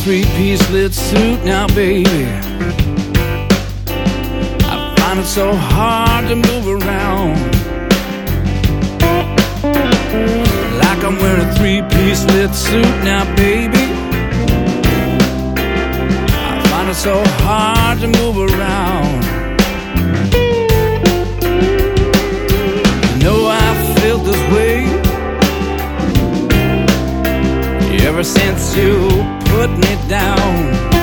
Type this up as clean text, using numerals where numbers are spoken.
three-piece lit suit now, baby. I find it so hard to move around, like I'm wearing a three-piece lit suit now, baby. I find it so hard to move around. You know I felt this way ever since you put me down.